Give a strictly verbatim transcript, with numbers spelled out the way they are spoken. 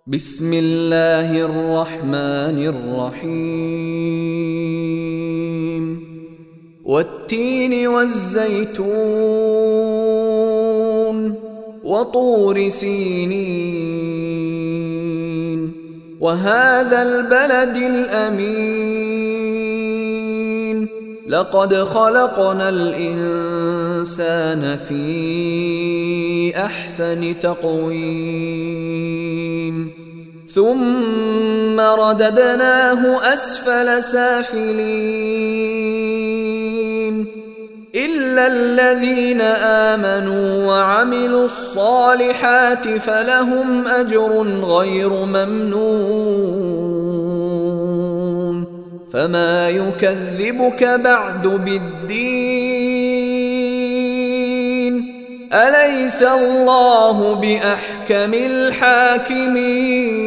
بسم الله الرحمن الرحيم والتين والزيتون وطور سينين وهذا البلد الأمين لقد خلقنا الإنسان في أحسن تقويم ثم رددناه أسفل سافلين إلا الذين آمنوا وعملوا الصالحات فلهم أجر غير ممنون فما يكذبك بعد بالدين أليس الله بأحكم الحاكمين